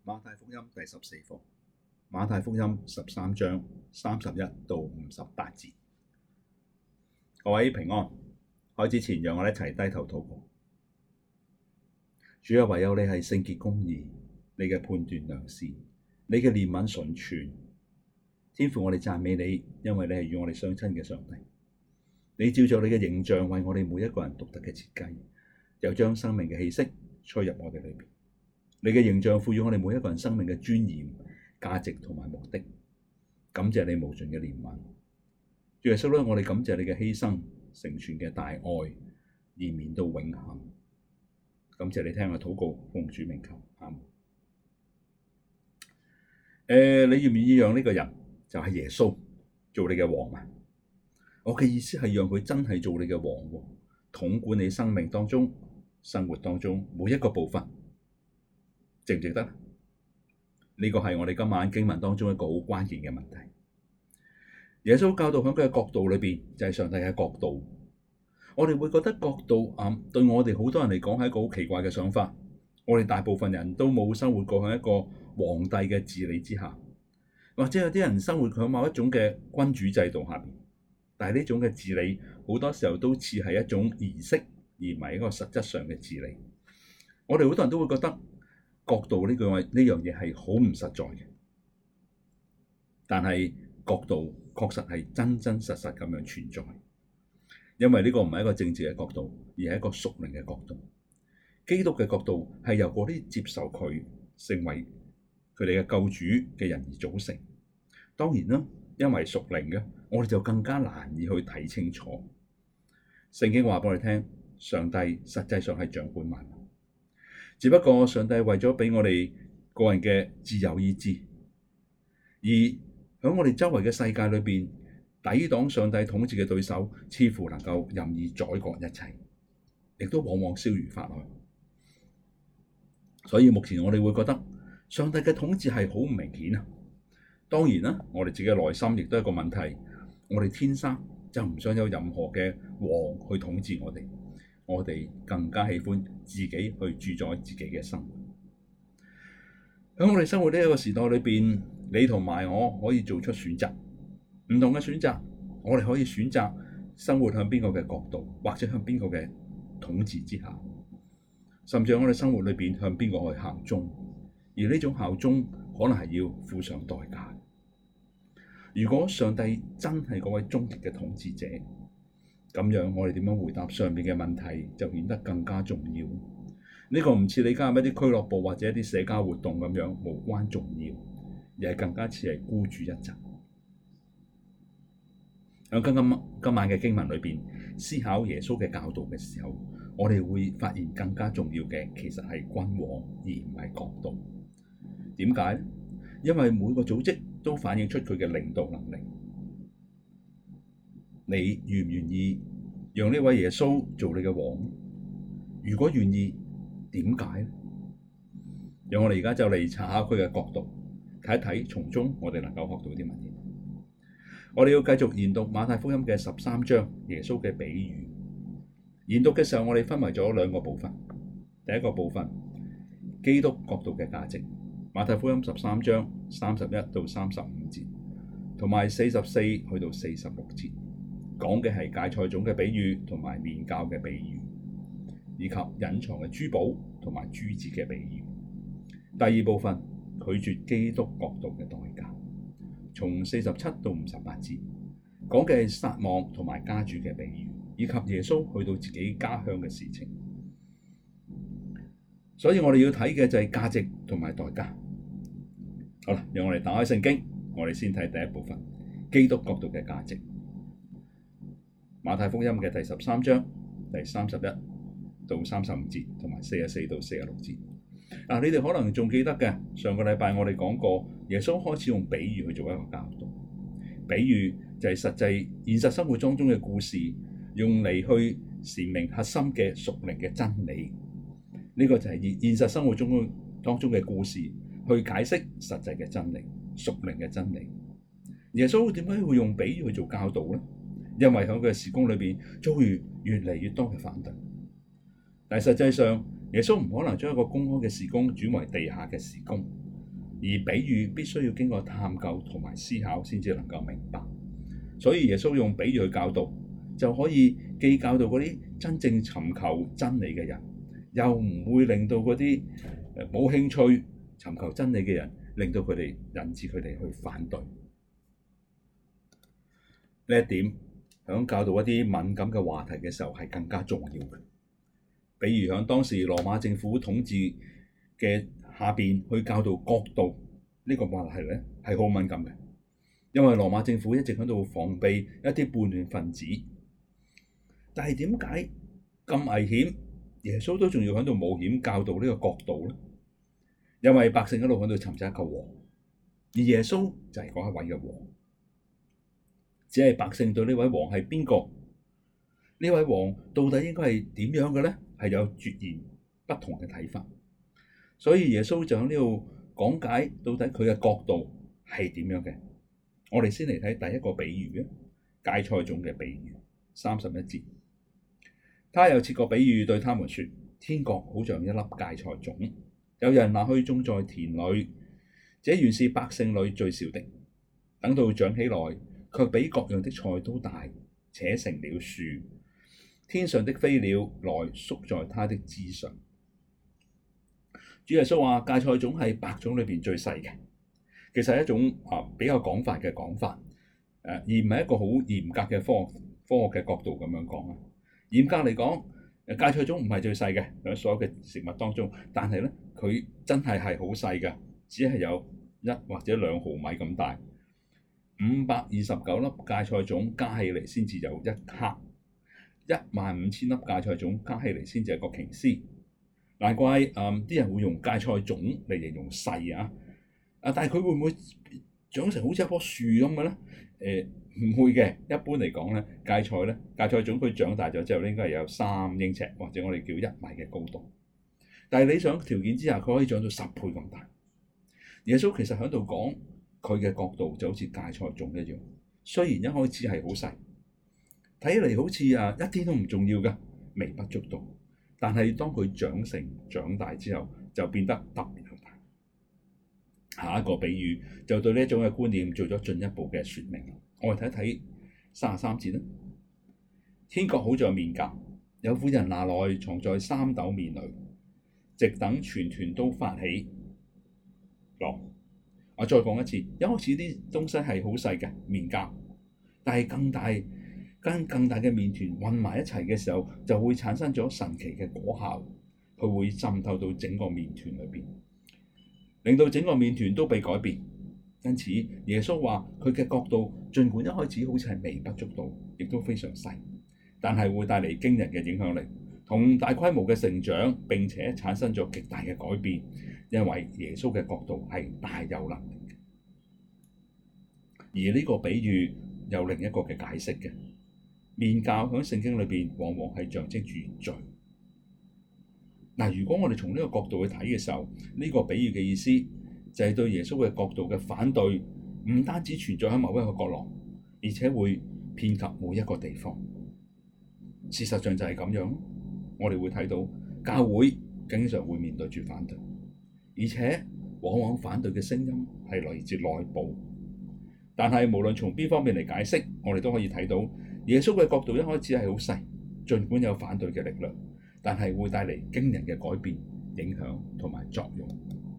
馬太福音第14課，馬太福音13章31到58節。各位平安，開始前讓我哋一齊低頭禱告。主啊，唯有你係聖潔公義，你嘅判斷良善，你嘅憐憫純全。天父，我哋讚美你，因為你係與我哋相親嘅上帝。你照着你嘅形象為我哋每一個人獨特嘅設計，又將生命嘅氣息吹入我哋裏邊。你嘅形象賦予我哋每一個人生命嘅尊嚴、價值同埋目的。感謝你無盡嘅憐憫。主耶穌咧，我哋感謝你嘅犧牲、成全嘅大愛，延綿到永恆。感謝你聽我禱告，奉主名求，阿門。你願唔願意讓呢個人就係耶穌做你嘅王啊？我嘅意思係讓佢真係做你嘅王喎，統管你生命當中、生活當中每一個部分。值唔值得？呢個係我哋今晚經文當中一個好關鍵嘅問題。耶穌教導喺佢嘅角度裏邊，就係上帝嘅角度。我哋會覺得角度對我哋好多人嚟講係一個好奇怪嘅想法。我哋大部分人都冇生活過喺一個皇帝嘅治理之下，或者有啲人生活喺某一種嘅君主制度下邊。但係呢種嘅治理好多時候都似係一種儀式，而唔係一個實質上嘅治理。我哋好多人都會覺得角度呢樣嘢係好唔實在嘅，但係角度確實係真真實實咁樣存在，因為呢個唔係一個政治嘅角度，而係一個屬靈嘅角度。基督嘅角度係由嗰啲接受佢成為佢哋嘅救主嘅人而組成。當然啦，因為屬靈嘅，我哋就更加難以去睇清楚。聖經話俾我哋聽，上帝實際上係掌管萬物。只不過上帝為咗俾我哋個人嘅自由意志，而喺我哋周圍嘅世界裏邊，抵擋上帝統治嘅對手，似乎能夠任意宰割一切，亦都往往逍遙法外。所以目前我哋會覺得上帝嘅統治係好唔明顯啊。當然啦，我哋自己嘅內心亦都係一個問題，我哋天生就唔想有任何嘅王去統治我哋。我哋更加喜歡自己去主宰自己嘅生活。喺我哋生活呢一個時代裏邊，你同埋我可以做出選擇，唔同嘅選擇。我哋可以選擇生活向邊個嘅角度，或者向邊個嘅統治之下，甚至喺我哋生活裏邊向邊個去效忠。而呢種效忠可能係要付上代價。如果上帝真係嗰位終極嘅統治者，咁樣我哋點樣回答上面嘅問題就顯得更加重要。呢個唔似你加入一啲俱樂部或者一啲社交活動咁樣無關重要，而係更加似係孤注一擲。喺今晚嘅經文裏邊思考耶穌嘅教導嘅時候，我哋會發現更加重要嘅其實係君王而唔係角度。點解？因為每個組織都反映出佢嘅領導能力。你願唔願意讓呢位耶穌做你嘅王？如果願意，點解？讓我哋而家就嚟查下佢嘅角度，睇一睇從中我哋能夠學到啲乜嘢。我哋要繼續研讀馬太福音嘅13章耶穌嘅比喻。研讀嘅時候，我哋分為咗兩個部分。第一個部分，基督角度嘅價值，馬太福音13章31到35節，同埋44去到46節。講嘅係芥菜種嘅比喻同埋麵酵嘅比喻，以及隱藏嘅珠寶同埋珠子嘅比喻。第二部分，拒絕基督角度嘅代價，從47到58節，講嘅係撒網同埋家主嘅比喻，以及耶穌去到自己家鄉嘅事情。所以我哋要睇嘅就係價值同埋代價。好啦，讓我哋打開聖經，我哋先睇第一部分，基督角度嘅價值。馬太福音嘅第13章第31到35節，同埋44到46節。你哋可能仲記得嘅，上個禮拜我哋講過，耶穌開始用比喻去做一個教導。比喻就係實際現實生活當中嘅故事，用嚟去闡明核心嘅屬靈嘅真理。呢個就係現實生活當中嘅故事，去解釋實際嘅真理、屬靈嘅真理。耶穌點解會用比喻去做教導呢？因為喺佢嘅事工裏邊遭遇越嚟越多嘅反對，但係實際上耶穌唔可能將一個公開嘅事工轉為地下嘅事工， 而比喻必須要經過探究同埋思考先至能夠明白。所以耶穌用比喻去教導，就可以既教導嗰啲真正尋求真理嘅人，又唔會令到嗰啲冇興趣尋求真理嘅人，令到佢哋引致佢哋去反對。呢一點響教導一啲敏感嘅話題嘅時候係更加重要嘅。比如響當時羅馬政府統治嘅下邊去教導國度呢個話題咧，係好敏感嘅，因為羅馬政府一直喺度防備一啲叛亂分子。但係點解咁危險，耶穌都仲要喺度冒險教導呢個國度咧？因為百姓一路喺度尋找一個王，而耶穌就係嗰一位嘅王。只係百姓對呢位王係邊個？呢位王到底應該係點樣嘅咧？係有截然不同嘅睇法。所以耶穌就喺呢度講解到底佢嘅國度係點樣嘅。我哋先嚟睇第一個比喻芥菜種嘅比喻，31節。他又設個比喻對他們說：天國好像一粒芥菜種，有人拿去種在田裏，這原是百姓裏最小的，等到長起來，卻比各樣的菜都大，且成了樹，天上的飛鳥來宿在它的枝上。主耶穌話芥菜種係百種裏邊最細嘅，其實係一種比較廣泛嘅講法，而唔係一個好嚴格嘅科學嘅角度咁樣講啊。嚴格嚟講，芥菜種唔係最細嘅喺所有嘅食物當中，但係咧佢真係好細嘅，只係有1或者2毫米咁大。529粒芥菜種加起嚟先至有1克，15000粒芥菜種加起嚟先至係個瓊絲。難怪啲人會用芥菜種嚟形容細啊！但係佢會唔會長成好似一棵樹咁嘅咧？唔會嘅。一般嚟講咧，芥菜種佢長大咗之後應該係有3英尺或者我哋叫1米嘅高度。但係理想條件之下，佢可以長到10倍咁大。耶穌其實喺度講佢嘅角度就好似芥菜種一樣，雖然一開始係好細，睇嚟好似一啲都唔重要嘅，微不足道。但係當佢長大之後，就變得特別大。下一個比喻就對呢一種嘅觀念做咗進一步嘅説明。我哋睇一睇33節啦。天國好像麵酵，有婦人拿來藏在3斗麵裏，直等全團都發起來。我再講一次，一開始啲東西係好細嘅麵酵，但係更大嘅麵團混埋一齊嘅時候，就會產生咗神奇嘅果效，佢會滲透到整個麵團裏邊，令到整個麵團都被改變。因此，耶穌話佢嘅國度，儘管一開始好似係微不足道，亦都非常細，但係會帶嚟驚人嘅影響力，同大規模嘅成長，並且產生咗極大嘅改變。因為耶穌嘅國度係大有能力嘅。而呢個比喻有另一個嘅解釋嘅。麵酵喺聖經裏邊往往係象徵住罪。嗱，如果我哋從呢個角度去睇嘅時候，呢個比喻嘅意思就係對耶穌嘅國度嘅反對，唔單止存在喺某一個角落，而且會遍及每一個地方。事實上就係咁樣，我哋會睇到教會經常會面對住反對，而且往往反對嘅聲音係來自內部。但係無論從邊方面嚟解釋，我哋都可以睇到耶穌嘅國度一開始係好細，儘管有反對嘅力量，但係會帶嚟驚人嘅改變、影響同埋作用。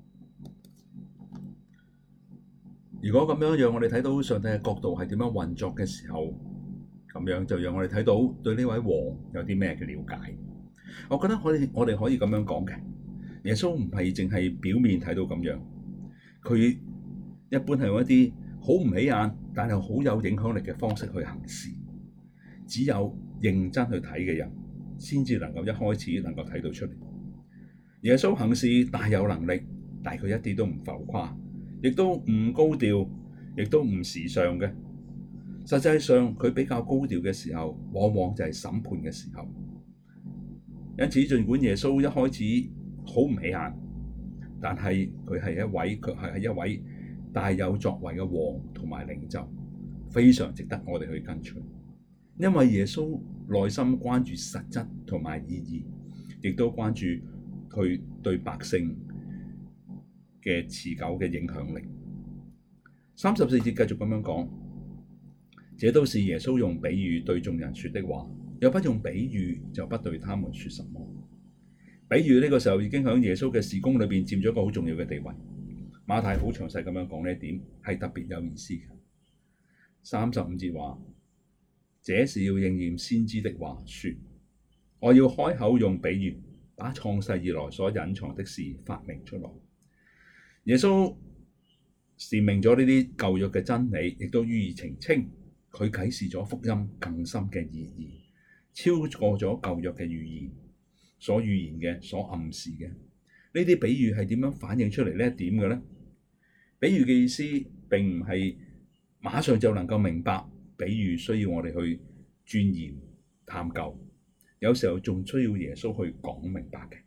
如果咁樣讓我哋睇到上帝嘅國度係點樣運作嘅時候，咁樣就讓我哋睇到對呢位王有啲咩嘅了解。我覺得我哋可以咁樣講嘅，耶穌唔係淨係表面睇到咁樣，佢一般係用一啲好唔起眼但係好有影響力嘅方式去行事。只有認真去睇嘅人，先至能夠一開始能夠睇到出嚟。耶穌行事大有能力，但係佢一啲都唔浮誇，亦都唔高調，亦都唔時尚嘅。實際上佢比較高調嘅時候，往往就係審判嘅時候。因此，儘管耶穌一開始好唔起眼，但係佢係一位大有作為嘅王同埋領袖，非常值得我哋去跟隨。因為耶穌內心關注實質同埋意義，亦都關注佢對百姓嘅持久嘅影響力。34節繼續咁樣講，這都是耶穌用比喻對眾人說的話，若不用比喻，就不對他們說什麼。比喻呢個時候已經喺耶穌嘅事工裏邊佔咗一個好重要嘅地位。馬太好詳細咁樣講呢一點，係特別有意思嘅。35節話，這是要應驗先知的話，說我要開口用比喻，把創世以來所隱藏的事發明出來。耶穌闡明咗呢啲舊約嘅真理，亦都予以澄清。佢啟示咗福音更深嘅意義，超過咗舊約嘅預言所預言嘅、所暗示嘅。呢啲比喻係點樣反映出嚟呢一點嘅呢？比喻嘅意思並唔係馬上就能夠明白，比喻需要我哋去鑽研探究，有時候仲需要耶穌去講明白嘅。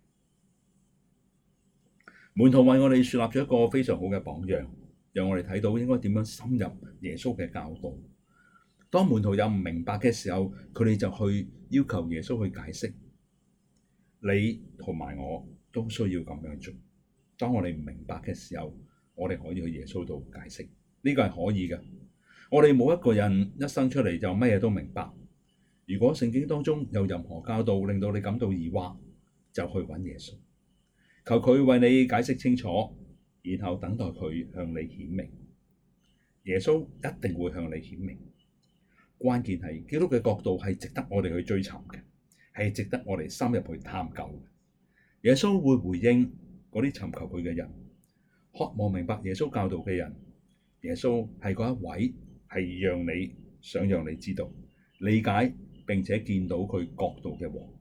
門徒為我哋樹立咗一個非常好嘅榜樣，讓我哋睇到應該點樣深入耶穌嘅教導。當門徒有唔明白嘅時候，佢哋就去要求耶穌去解釋。你同埋我都需要咁樣做。當我哋唔明白嘅時候，我哋可以去耶穌度解釋，呢個係可以嘅。我哋冇一個人一生出嚟就乜嘢都明白。如果聖經當中有任何教導令到你感到疑惑，就去揾耶穌，求佢為你解釋清楚，然後等待佢向你顯明。耶穌一定會向你顯明。關鍵係基督嘅角度係值得我哋去追尋嘅，係值得我哋深入去探究嘅。耶穌會回應嗰啲尋求佢嘅人，渴望明白耶穌教導嘅人。耶穌係嗰一位係想讓你知道、理解並且見到佢國度嘅王。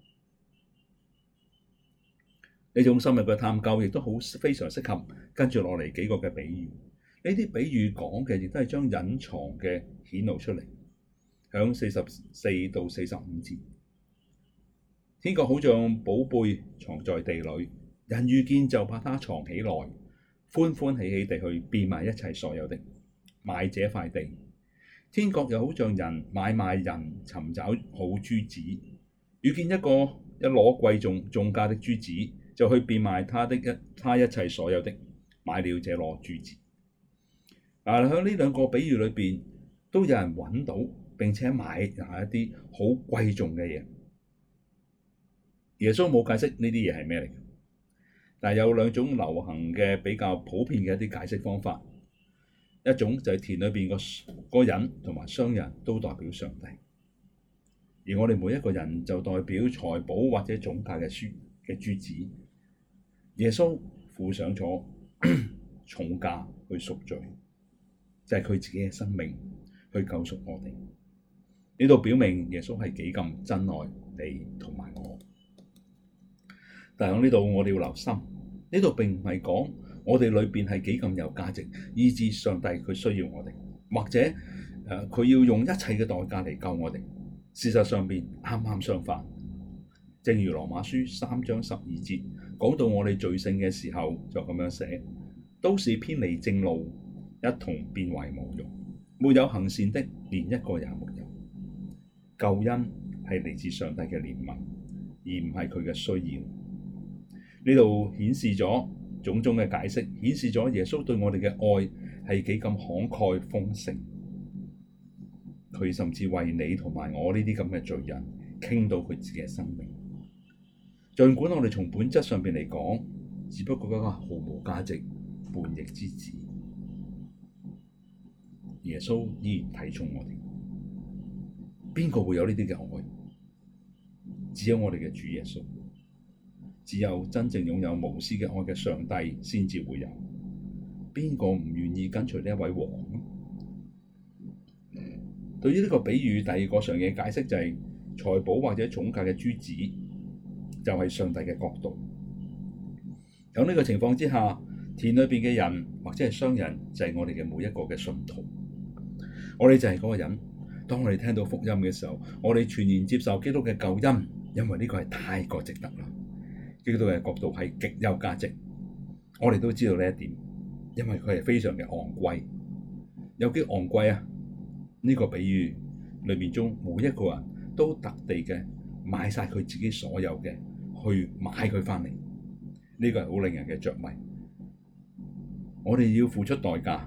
呢種深入嘅探究亦都非常適合跟住落嚟幾個嘅比喻。呢啲比喻講嘅亦都係將隱藏嘅顯露出嚟。響44到45節，天國好像寶貝藏在地裏，人遇見就把它藏起來，歡歡喜喜地去變賣一切所有的，買這塊地。天國又好像人買賣人尋找好珠子，遇見一攞貴重價的珠子，就去變賣他一切所有的，買了這攞珠子。喺呢兩個比喻裏邊，都有人揾到並且買一啲好貴重嘅嘢。耶穌冇解釋呢啲嘢係咩嚟嘅，但係有兩種流行嘅比較普遍嘅一啲解釋方法。一種就係田裏邊個人同埋商人都代表上帝，而我哋每一個人就代表財寶或者重價嘅珠子。耶穌付上咗重價去贖罪，就係佢自己嘅生命去救贖我哋。呢度表明耶穌係幾咁珍愛你同埋我。但係喺呢度我哋要留心，呢度並唔係講我哋裏邊係幾咁有價值，以致上帝佢需要我哋，或者佢要用一切嘅代價嚟救我哋。事實上邊啱啱相反，正如羅馬書3章12節講到我哋罪性嘅時候就咁樣寫，都是偏離正路，一同變為無用，沒有行善的，連一個也沒有。救恩係嚟自上帝嘅憐憫，而唔係佢嘅需要。呢度顯示咗種種嘅解釋，顯示咗耶穌對我哋嘅愛係幾咁慷慨豐盛。佢甚至為你同埋我呢啲咁嘅罪人傾到佢自己嘅生命。儘管我哋從本質上邊嚟講，只不過一個毫無價值叛逆之子，耶穌依然睇重我哋。邊個會有呢啲嘅愛？只有我哋嘅主耶穌。只有真正擁有無私嘅愛嘅上帝先至會有。邊個唔願意跟隨呢一位王呢？對於呢個比喻，第二個常嘅解釋就係財寶或者重價嘅珠子就係上帝嘅國度。喺呢個情況之下，田裏邊嘅人或者係商人就係我哋嘅每一個嘅信徒。我哋就係嗰個人。當我哋聽到福音嘅時候，我哋全然接受基督嘅救恩，因為呢個係太過值得啦。基督嘅國度係極有價值，我哋都知道呢一點，因為佢係非常嘅昂貴。有幾昂貴啊？呢個比喻裏面中每一個人都特地嘅買晒佢自己所有嘅去買佢翻嚟，呢個係好令人嘅着迷。 我哋要付出代價，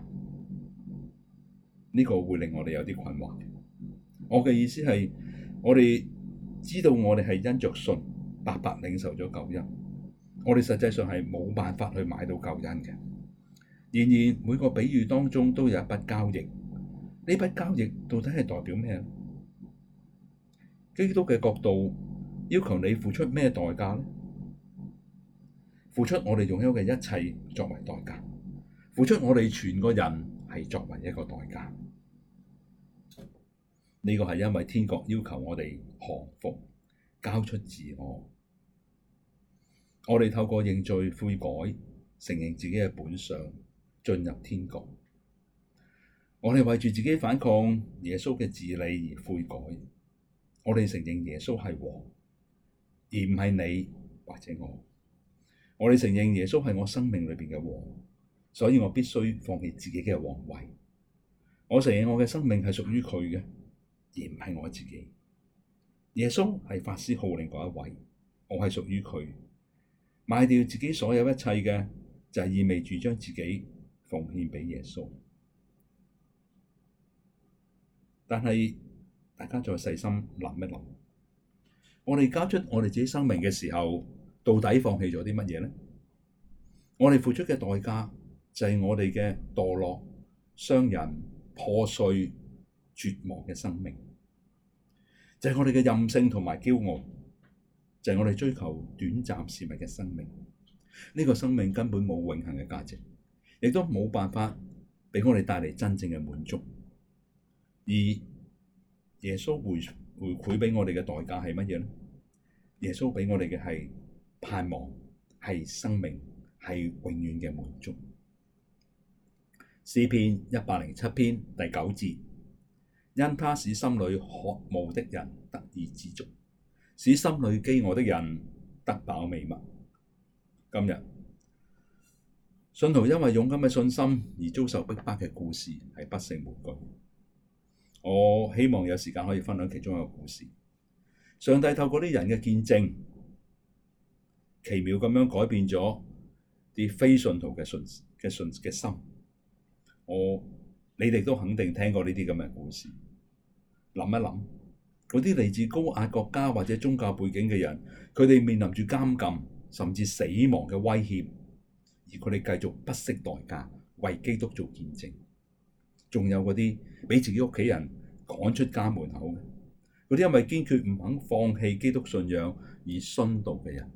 呢個會令我哋有啲困惑。我嘅意思係，我哋知道我哋係因着信白白領受咗救恩，我哋實際上係冇辦法去買到救恩嘅。然而每個比喻當中都有一筆交易，呢筆交易到底係代表咩？基督嘅角度要求你付出咩代價呢？付出我哋擁有嘅一切作為代價，付出我哋全個人係作為一個代價。呢個係因為天國要求我哋降服，交出自我。我哋透過認罪悔改，承認自己嘅本相，進入天國。我哋為住自己反抗耶穌嘅治理而悔改。我哋承認耶穌係王，而唔係你或者我。我哋承認耶穌係我生命裏邊嘅王，所以我必須放棄自己嘅皇位。我承認我嘅生命係屬於佢嘅，而唔係我自己。耶穌係法師號令嗰一位，我係屬於佢。賣掉自己所有一切嘅，就係意味住將自己奉獻畀耶穌。但係大家再細心諗一諗，我哋交出我哋自己生命嘅時候，到底放棄咗啲乜嘢呢？我哋付出嘅代價就係我哋嘅墮落、傷人、破碎、絕望嘅生命，就係我哋嘅任性同埋驕傲，就係我哋追求短暫事物嘅生命。呢個生命根本冇永恆嘅價值，亦都冇辦法畀我哋帶嚟真正嘅滿足。而耶穌回饋畀我哋嘅代價係乜嘢呢？耶穌畀我哋嘅係盼望，係生命，係永遠嘅滿足。詩篇107篇第9節，因他使心裏渴慕的人得以知足，使心裏飢餓的人得飽美物。今日信徒因為勇敢嘅信心而遭受逼迫嘅故事係不勝枚舉。我希望有時間可以分享其中一個故事。上帝透過啲人嘅見證，奇妙咁樣改變咗啲非信徒嘅心。你哋都肯定聽過呢啲咁嘅故事。諗一諗，嗰啲嚟自高壓國家或者宗教背景嘅人，佢哋面臨住監禁甚至死亡嘅威脅，而佢哋繼續不惜代價為基督做見證。仲有嗰啲俾自己屋企人趕出家門口嘅，嗰啲因為堅決唔肯放棄基督信仰而殉道嘅人。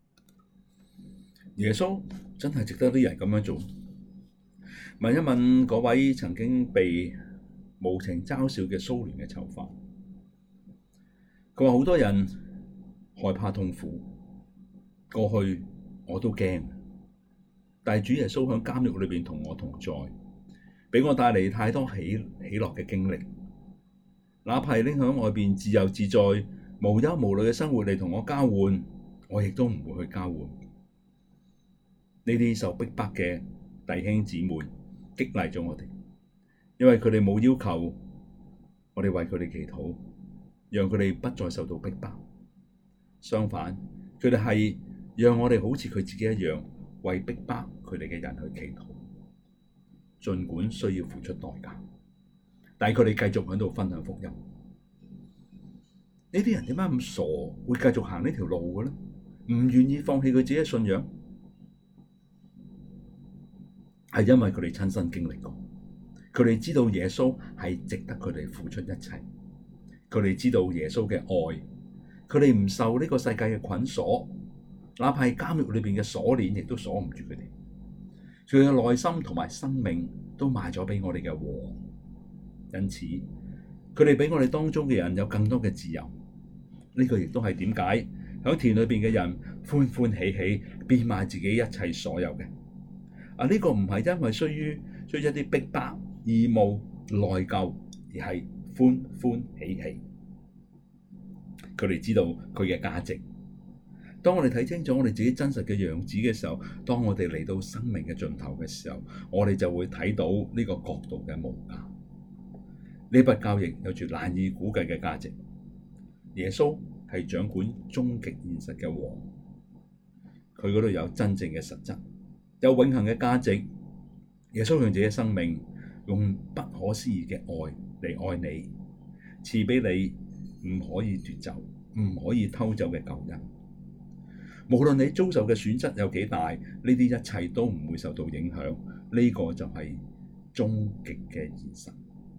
耶穌真係值得啲人咁樣做？問一問嗰位曾經被無情嘲笑嘅蘇聯嘅囚犯，佢話好多人害怕痛苦，過去我都驚，但係主耶穌喺監獄裏邊同我同在，畀我帶嚟太多喜樂嘅經歷。哪怕拎響外邊自由自在、無憂無慮嘅生活嚟同我交換，我亦都唔會去交換。呢啲受逼迫嘅弟兄姊妹激勵咗我哋，因為佢哋冇要求我哋為佢哋祈禱，讓佢哋不再受到逼迫。相反，佢哋係讓我哋好似佢自己一樣，為逼迫佢哋嘅人去祈禱，儘管需要付出代價，但係佢哋繼續喺度分享福音。呢啲人點解咁傻，會繼續行呢條路嘅咧？唔願意放棄佢自己嘅信仰，係因為佢哋親身經歷過，佢哋知道耶穌係值得佢哋付出一切，佢哋知道耶穌嘅愛，佢哋唔受呢個世界嘅捆鎖，哪怕係監獄裏邊嘅鎖鏈，亦都鎖唔住佢哋。佢嘅內心同埋生命都賣咗畀我哋嘅王，因此佢哋比我哋當中嘅人有更多嘅自由。呢個亦都係點解響田裏邊嘅人歡歡喜喜變賣自己一切所有嘅。呢個唔係因為出於一啲逼迫、義務、內疚，而係歡歡喜喜。佢哋知道佢嘅價值。當我哋睇清楚我哋自己真實嘅樣子嘅時候，當我哋嚟到生命嘅盡頭嘅時候，我哋就會睇到呢個國度嘅無價。呢筆交易有住難以估計嘅價值。耶穌係掌管終極現實嘅王，佢嗰度有真正嘅實質，有永恆嘅價值， 耶穌用自己嘅生命，用不可思議嘅愛嚟愛你，賜俾你唔可以奪走、唔可以偷走嘅救恩。無論你遭受嘅損失有幾大，呢啲一切都唔會受到影響。呢個就係終極嘅現實。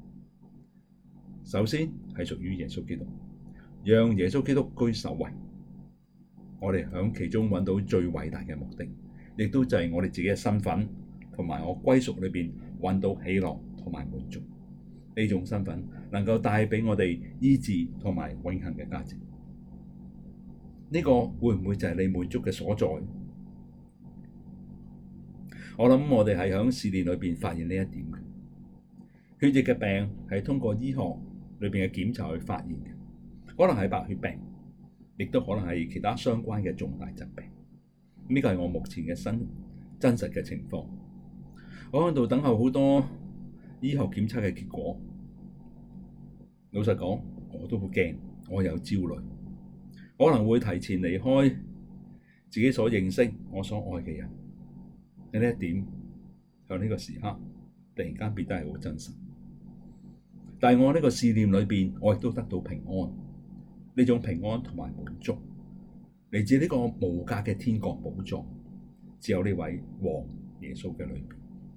首先係屬於耶穌基督，讓耶穌基督居首位。我哋喺其中揾到最偉大嘅目的，亦都就係我哋自己嘅身份同埋我歸屬裏邊揾到喜樂同埋滿足。呢種身份能夠帶俾我哋醫治同埋永恆嘅價值。呢個會唔會就係你滿足嘅所在？我諗我哋係喺試煉裏邊發現呢一點嘅。血液嘅病係通過醫學裏邊嘅檢查去發現嘅，可能係白血病，亦都可能係其他相關嘅重大疾病。呢個係我目前嘅真實嘅情況。我喺度等候好多醫學檢測嘅結果。老實講，我都好驚，我有焦慮。可能會提前離開自己所認識、我所愛嘅人。呢一點喺呢個時刻突然間變得係好真實。但係我呢個試驗裏邊，我亦都得到平安。呢種平安同埋滿足嚟自呢個無價嘅天國寶座，只有呢位王耶穌嘅裏邊。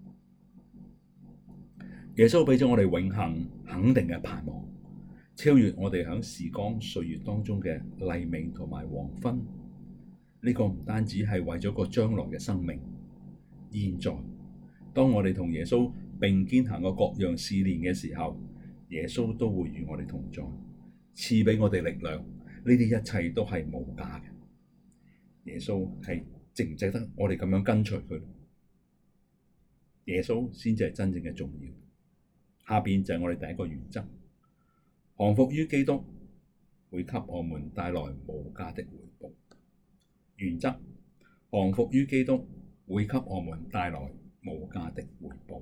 耶穌俾咗我哋永恆肯定嘅盼望，超越我哋喺時光歲月當中嘅黎明同埋黃昏。呢個唔單止係為咗個將來嘅生命，現在當我哋同耶穌並肩行過各樣試煉嘅時候，耶穌都會與我哋同在，賜俾我哋力量。呢啲一切都係無價嘅。耶穌係值唔值得我哋咁樣跟隨佢？耶穌先至係真正嘅重要。下邊就係我哋第一個原則：降服於基督會給我們帶來無價的回報。原則：降服於基督會給我們帶來無價的回報。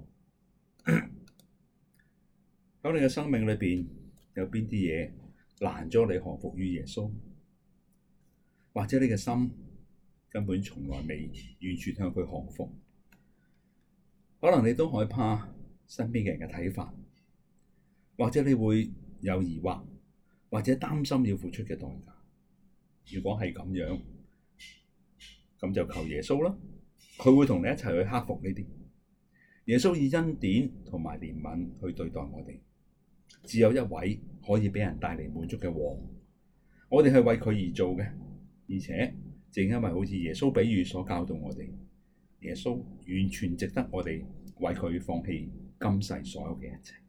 喺你嘅生命裏邊，有邊啲嘢難咗你降服於耶穌？或者你嘅心根本從來未完全向佢降服？可能你都害怕身邊嘅人嘅睇法，或者你會有疑惑，或者擔心要付出嘅代價。如果係咁樣，咁就求耶穌啦，佢會同你一齊去克服呢啲。耶穌以恩典同埋憐憫去對待我哋。只有一位可以俾人帶嚟滿足嘅王，我哋係為佢而做嘅，而且正因為好似耶穌比喻所教導我哋，耶穌完全值得我哋為佢放棄今世所有嘅一切。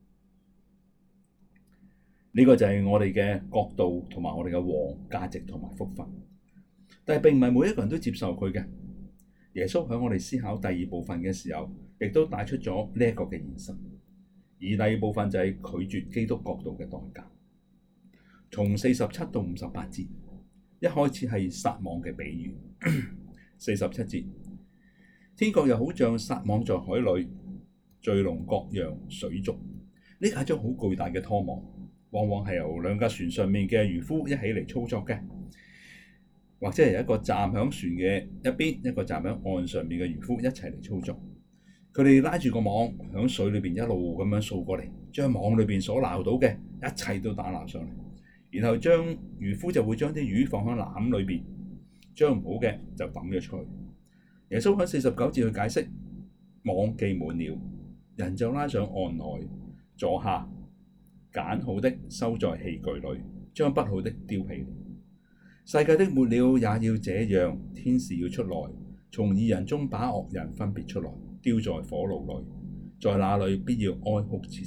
呢個就係我哋嘅國度同埋我哋嘅王價值同埋福分，但係並唔係每一個人都接受佢嘅。耶穌喺我哋思考第二部分嘅時候，亦都帶出咗呢一個嘅現實。而第二部分就係拒絕基督國度嘅代價。從47到58節，一開始係撒網嘅比喻。47節，天國又好像撒網在海裏，聚攏各樣水族。呢係一種好巨大嘅拖網，往往係由兩架船上面嘅漁夫一起嚟操作嘅，或者係一個站響船嘅一邊，一個站響岸上面嘅漁夫一齊嚟操作。佢哋拉住個網響水裏邊一路咁樣掃過嚟，將網裏邊所撈到嘅一切都打撈上嚟，然後漁夫就會將啲魚放喺籃裏邊，將唔好嘅就抌咗出去。耶穌喺49節去解釋，網既滿了，人就拉上岸來，坐下，揀好的收在器具裏，將不好的丟棄。世界的末了也要這樣，天使要出來，從義人中把惡人分別出來，丟在火爐裏，在那裏必要哀哭切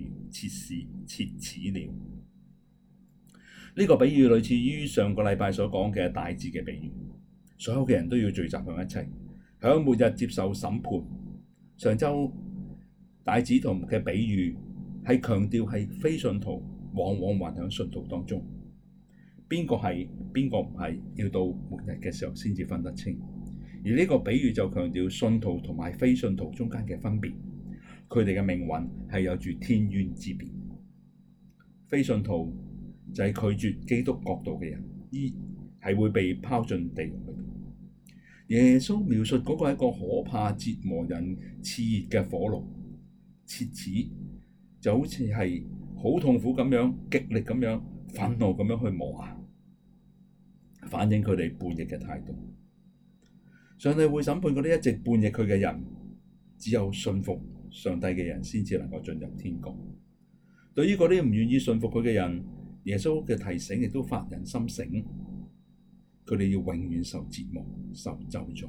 齒了。呢個比喻類似於上個禮拜所講嘅大字嘅比喻，所有嘅人都要聚集喺一齊，響末日接受審判。上週大子同嘅比喻係強調係非信徒往往還喺信徒當中，邊個係邊個唔係，要到末日嘅時候先至分得清。而呢個比喻就強調信徒同埋非信徒中間嘅分別，佢哋嘅命運係有住天淵之別。非信徒就係拒絕基督國度嘅人，係會被拋進地獄裏邊。 耶穌描述嗰個係一個可怕折磨人熾熱嘅火爐，切齒就好似係好痛苦咁樣，極力咁樣，憤怒咁樣去磨牙，反映佢哋叛逆嘅態度。上帝會審判嗰啲一直叛逆佢嘅人，只有信服上帝嘅人先至能夠進入天國。對於嗰啲唔願意信服佢嘅人，耶穌嘅提醒亦都發人心醒，佢哋要永遠受折磨、受咒詛。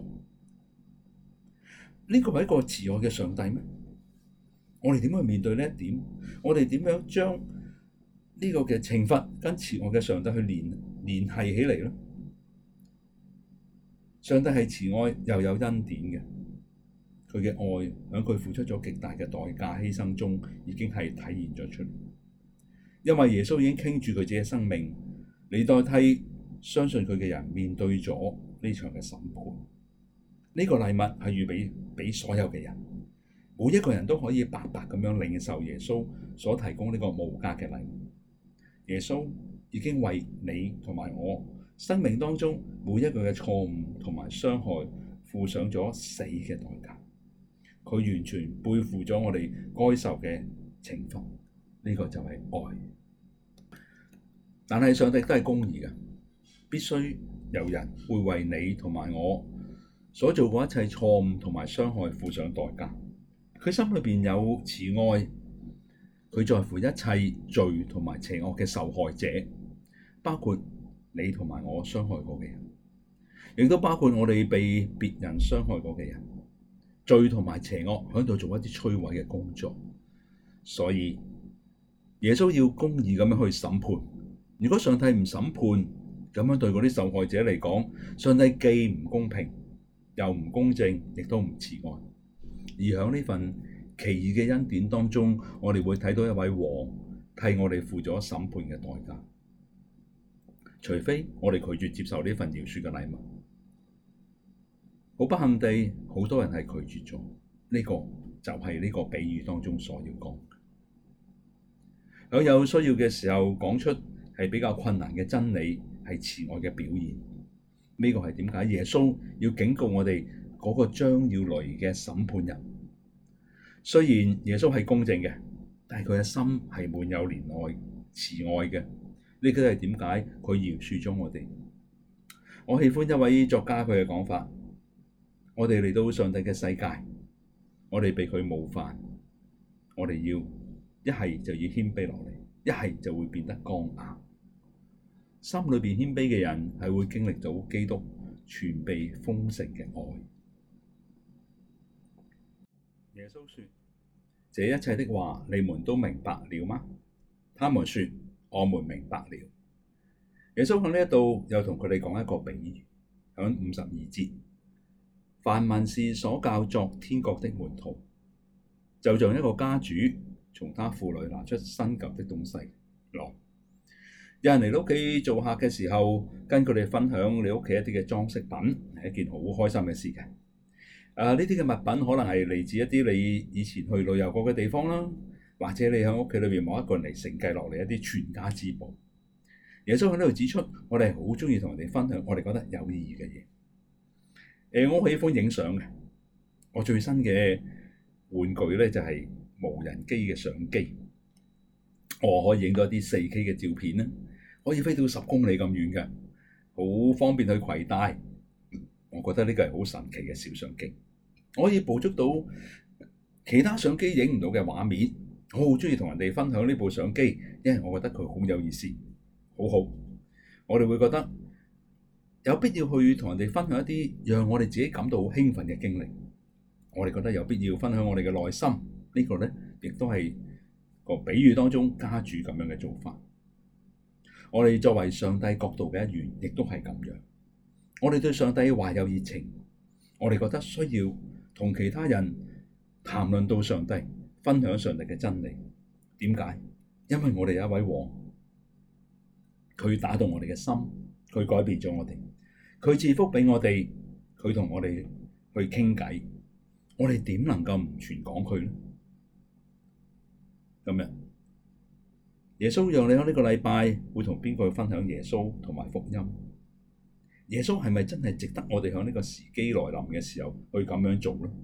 呢個係一個慈愛嘅上帝咩？我哋點去面對呢一點？我哋點樣將呢個嘅懲罰跟慈愛嘅上帝去聯繫起嚟呢？上帝係慈愛又有恩典嘅，佢嘅愛喺佢付出咗極大嘅代價犧牲中已經係體現咗出嚟。因為耶穌已經傾住佢自己嘅生命嚟代替相信佢嘅人面對咗呢場嘅審判。呢個禮物係預備俾所有嘅人，每一個人都可以白白咁樣領受耶穌所提供呢個無價嘅禮物。耶穌已經為你同埋我生命當中每一個嘅錯誤同埋傷害付上咗死嘅代價，佢完全背負咗我哋該受嘅懲罰。呢個就係愛。但係上帝都係公義嘅，必須有人會為你同埋我所做過一切錯誤同埋傷害付上代價。佢心裏邊有慈愛，佢在乎一切罪同埋邪惡嘅受害者，包括你同埋我傷害過嘅人，亦都包括我哋被別人傷害過嘅人。罪同埋邪惡喺度做一啲摧毀嘅工作，所以耶穌要公義咁樣去審判。如果上帝唔審判，咁樣對嗰啲受害者嚟講，上帝既唔公平，又唔公正，亦都唔慈愛。而喺呢份奇異嘅恩典當中，我哋會睇到一位王替我哋付咗審判嘅代價。除非我哋拒絕接受呢份饒恕嘅禮物，好不幸地，好多人係拒絕咗。呢個就係呢個比喻當中所要講。喺有需要嘅時候講出係比較困難嘅真理，係慈愛嘅表現。呢個係點解耶穌要警告我哋嗰個將要來嘅審判人？雖然耶穌係公正嘅，但係佢嘅心係滿有憐愛、慈愛嘅。呢個係點解佢饒恕咗我哋？我喜歡一位作家佢嘅講法：我哋嚟到上帝嘅世界，我哋被佢冒犯，我哋要一係就要謙卑落嚟，一係就會變得剛硬。心裏邊謙卑嘅人係會經歷到基督全備豐盛嘅愛。耶穌說：這一切的話你們都明白了嗎？他們說：我們明白了。耶穌喺呢一度又同佢哋講一個比喻，喺52節，凡文士所教作天國的門徒，就像一個家主從他庫裏拿出新舊的東西來。有人嚟到屋企做客嘅時候，跟佢哋分享你屋企一啲嘅裝飾品，係一件好開心嘅事嘅。呢啲嘅物品可能係嚟自一啲你以前去旅遊過嘅地方啦，或者你喺屋企裏邊某一個人嚟承繼落嚟一啲傳家之寶。耶穌喺呢度指出，我哋好鍾意同人哋分享我哋覺得有意義嘅嘢。我好喜歡影相嘅，我最新嘅玩具咧就係無人機嘅相機，我可以影到一啲4K 嘅照片啦，可以飛到10公里咁遠嘅，好方便去攜帶。我覺得呢個係好神奇嘅小相機，我可以捕捉到其他相機影唔到嘅畫面。我好鍾意同人哋分享呢部相機，因為我覺得佢好有意思，好好。我哋會覺得有必要去同人哋分享一啲讓我哋自己感到好興奮嘅經歷。我哋覺得有必要分享我哋嘅內心，呢個咧亦都係個比喻當中家主咁樣嘅做法。我哋作為上帝國度嘅一員，亦都係咁樣。我哋對上帝懷有熱情，我哋覺得需要同其他人談論到上帝，分享上帝嘅真理。點解？因為我哋有一位王，佢打動我哋嘅心，佢改變咗我哋，佢賜福俾我哋，佢同我哋去傾偈，我哋點能夠唔傳講佢呢？今日耶穌讓你喺呢個禮拜會同邊個去分享耶穌同埋福音？ 耶穌係咪真係值得我哋喺呢個時機來臨嘅時候去咁樣做咧？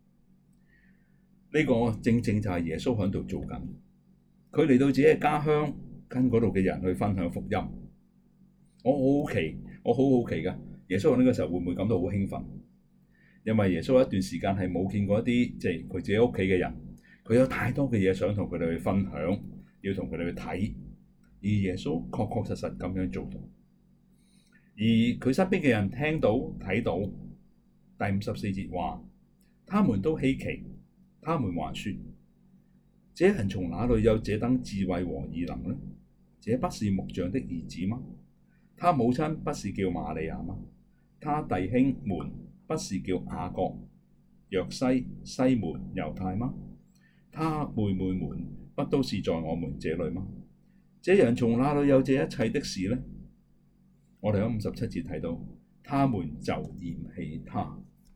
呢個正正就係耶穌喺度做緊。佢嚟到自己嘅家鄉，跟嗰度嘅人去分享福音。我好奇，我好好奇㗎。耶穌喺呢個時候會唔會感到好興奮？因為耶穌一段時間係冇見過一啲即係佢自己屋企嘅人，佢有太多嘅嘢想同佢哋去分享，要同佢哋去睇。而耶穌確確實實咁樣做到。而佢身邊嘅人聽到睇到，第54節話，他們都稀奇，他們還說：這人從哪裏有這等智慧和異能呢？這不是木匠的兒子嗎？他母親不是叫瑪利亞嗎？他弟兄們不是叫雅各、約西、西門、猶太嗎？他妹妹們不都是在我們這裏嗎？這人從哪裏有這一切的事呢？我哋喺57節睇到，他們就嫌棄他。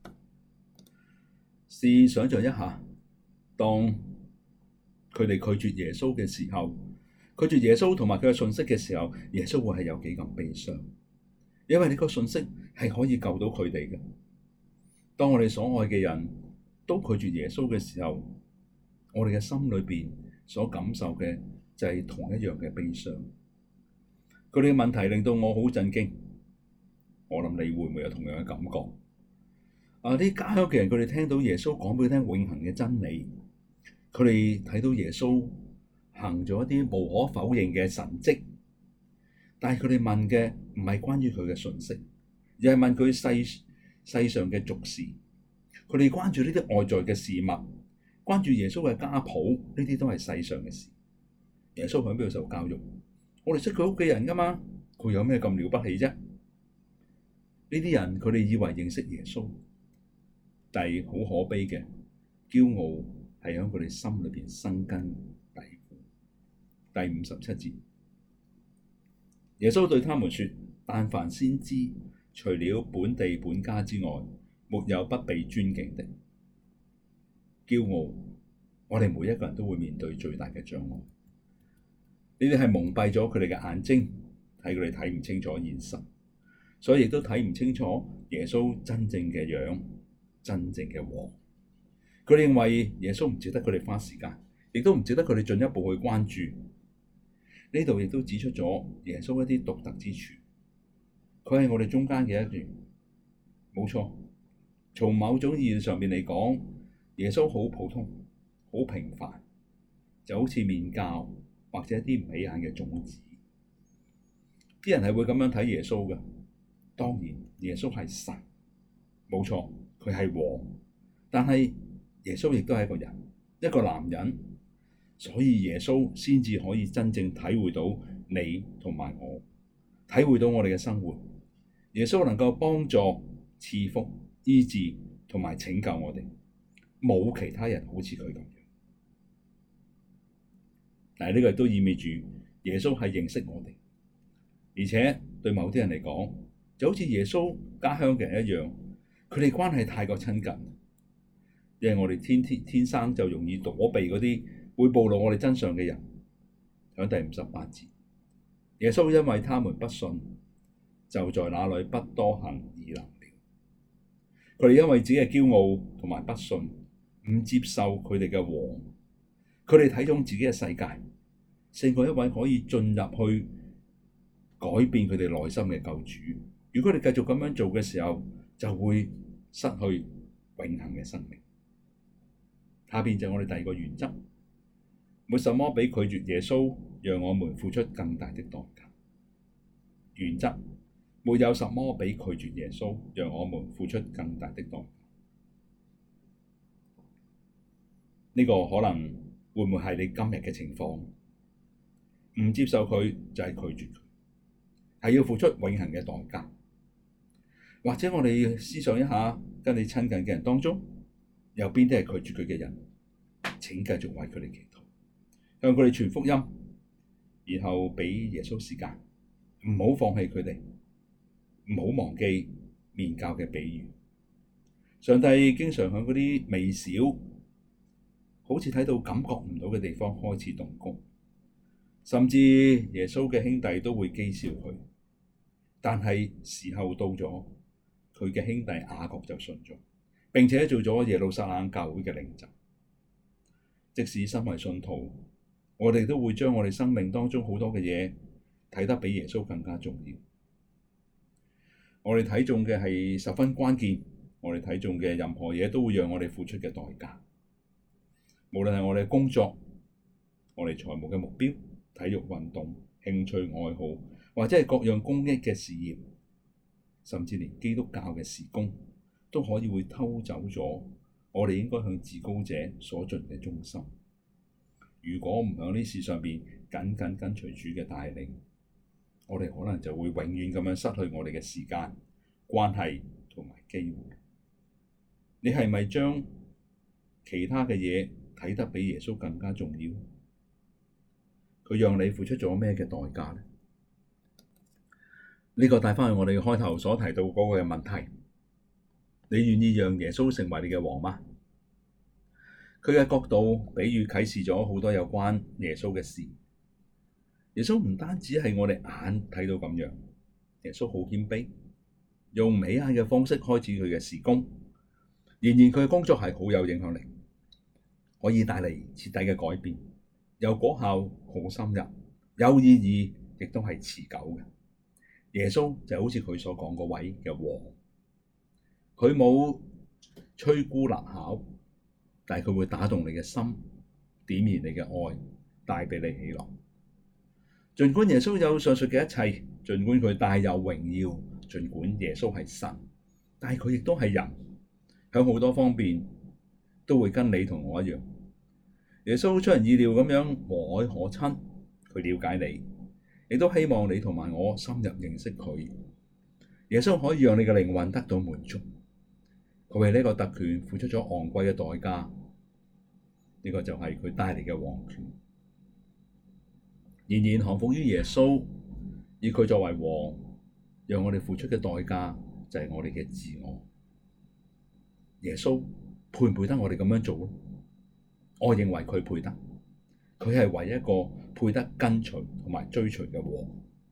試想像一下，當佢哋拒絕耶穌嘅時候，拒絕耶穌同埋佢嘅信息嘅時候，耶穌會係有幾咁悲傷？因為呢個信息係可以救到佢哋嘅。當我哋所愛嘅人都拒絕耶穌嘅時候，我哋嘅心裏邊所感受嘅就係同一樣嘅悲傷。佢哋嘅問題令到我好震驚。我諗你會唔會有同樣嘅感覺？啲家鄉嘅人，佢哋聽到耶穌講俾佢聽永恆嘅真理，佢哋睇到耶穌行咗一啲無可否認嘅神蹟，但係佢哋問嘅唔係關於佢嘅信息，而係問佢世上嘅俗事。佢哋關注呢啲外在嘅事物，關注耶穌嘅家譜，呢啲都係世上嘅事。耶穌喺邊度受教育？我哋識佢屋企人㗎嘛，佢有咩咁了不起啫？呢啲人佢哋以為認識耶穌，但係好可悲嘅，驕傲係喺佢哋心裏邊生根蒂固。第57節，耶穌對他們說：但凡先知，除了本地本家之外，沒有不被尊敬的。驕傲，我哋每一個人都會面對最大嘅障礙。呢啲係蒙蔽咗佢哋嘅眼睛，睇佢哋睇唔清楚現實，所以亦都睇唔清楚耶穌真正嘅樣，真正嘅王。佢哋認為耶穌唔值得佢哋花時間，亦都唔值得佢哋進一步去關注。呢度亦都指出咗耶穌一啲獨特之處。佢係我哋中間嘅一員，冇錯。從某種意義上面嚟講，耶穌好普通、好平凡，就好似麵酵或者一啲唔起眼嘅種子。啲人係會咁樣睇耶穌嘅。當然，耶穌係神，冇錯，佢係王。但係耶穌亦都係一個人，一個男人，所以耶穌先至可以真正體會到你同埋我，體會到我哋嘅生活。耶穌能夠幫助、賜福、醫治同埋拯救我哋，冇其他人好似佢咁樣。但係呢個亦都意味住耶穌係認識我哋，而且對某啲人嚟講，就好似耶穌家鄉嘅人一樣，佢哋關係太過親近，因為我哋天生就容易躲避嗰啲會暴露我哋真相嘅人。喺第58節，耶穌因為他們不信，就在那裏不多行異能了。佢哋因為自己嘅驕傲同埋不信，唔接受佢哋嘅王，佢哋睇中自己嘅世界，勝過一位可以進入去改變佢哋內心嘅救主。如果佢哋繼續咁樣做嘅時候，就會失去永恆嘅生命。下邊就係我哋第二個原則，沒什麼比拒絕耶穌讓我們付出更大的代價。原則，沒有什麼比拒絕耶穌讓我們付出更大的代價。呢個可能會唔會係你今日嘅情況？唔接受佢就係拒絕佢，係要付出永恆嘅代價。或者我哋思想一下，跟你親近嘅人當中，有邊啲係拒絕佢嘅人？請繼續為佢哋祈禱，向佢哋傳福音，然後畀耶穌時間，唔好放棄佢哋，唔好忘記麵酵嘅比喻。上帝經常向嗰啲微小，好似睇到感覺唔到嘅地方開始動工，甚至耶穌嘅兄弟都會譏笑佢。 但係時候到咗，佢嘅兄弟雅各就信咗，並且做咗耶路撒冷教會嘅領袖。即使身為信徒，我哋都會將我哋生命當中好多嘅嘢睇得比耶穌更加重要。我哋睇重嘅係十分關鍵，我哋睇重嘅任何嘢都會讓我哋付出嘅代價。無論係我哋嘅工作、我哋財務嘅目標、體育運動、興趣愛好，或者係各樣公益嘅事業，甚至連基督教嘅事工，都可以會偷走咗我哋應該向至高者所盡嘅忠心。如果唔喺呢事上邊緊緊跟隨主嘅帶領，我哋可能就會永遠咁樣失去我哋嘅時間、關係同埋機會。你係咪將其他嘅嘢睇得比耶穌更加重要？佢讓你付出咗咩嘅代價呢？呢個帶返去我哋開頭所提到嗰個嘅問題，你願意讓耶穌成為你嘅王嗎？佢嘅角度比喻啟示咗好多有關耶穌嘅事。耶穌唔單止係我哋眼睇到咁樣，耶穌好謙卑，用唔起眼嘅方式開始佢嘅事工。然而佢嘅工作係好有影響力，可以帶嚟徹底嘅改變，有果效，好深入，有意義，亦都係持久嘅。耶穌就好似佢所講嗰位嘅王，佢冇摧枯立考，但係佢會打動你嘅心，點燃你嘅愛，帶畀你喜樂。儘管耶穌有上述嘅一切，儘管佢大有榮耀，儘管耶穌係神，但係佢亦都係人，喺好多方面都會跟你同我一樣。耶穌出人意料咁樣和藹可親，佢了解你，亦都希望你同埋我深入認識佢。耶穌可以讓你嘅靈魂得到滿足，佢為呢個特權付出咗昂貴嘅代價，呢個就係佢帶嚟嘅王權。然而降服於耶穌，以佢作為王，讓我哋付出嘅代價就係我哋嘅自我。耶穌配唔配得我哋咁樣做？我認為佢配得，佢係唯一一個配得跟隨同埋追隨嘅王。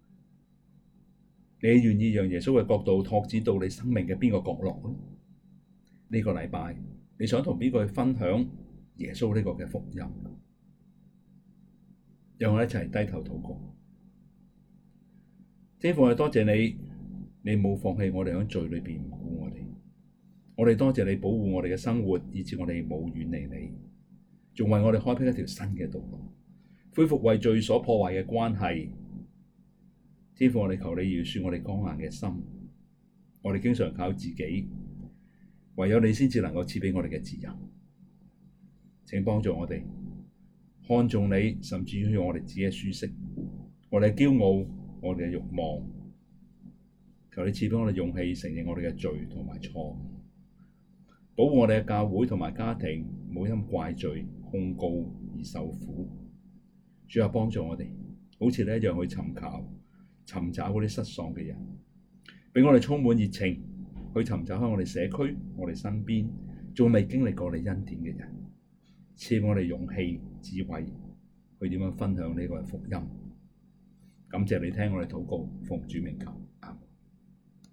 你願意讓耶穌嘅國度拓展到你生命嘅邊個角落呢？呢個禮拜你想同邊個去分享耶穌呢個嘅福音？讓我一齊低頭禱告。天父，我哋多謝你，你冇放棄我哋喺罪裏邊唔顧我哋。我哋多謝你保護我哋嘅生活，以致我哋冇遠離你，仲為我哋開闢一條新嘅道路，恢復為罪所破壞嘅關係。天父，我哋求你饒恕我哋剛硬嘅心，我哋經常靠自己，唯有你先至能夠賜畀我哋嘅自由。請幫助我哋看重你，甚至於我哋自己嘅舒適，我哋嘅驕傲，我哋嘅慾望。求你賜畀我哋勇氣，承認我哋嘅罪同埋錯誤，保護我哋嘅教會同埋家庭，唔好因怪罪控告而受苦。主啊，幫助我哋，好似你一樣去尋找嗰啲失喪嘅人，畀我哋充滿熱情去尋找喺我哋社區、我哋身邊仲未經歷過你恩典嘅人，賜我哋勇氣、智慧去點樣分享呢個福音。感謝你聽我哋禱告，奉主名求。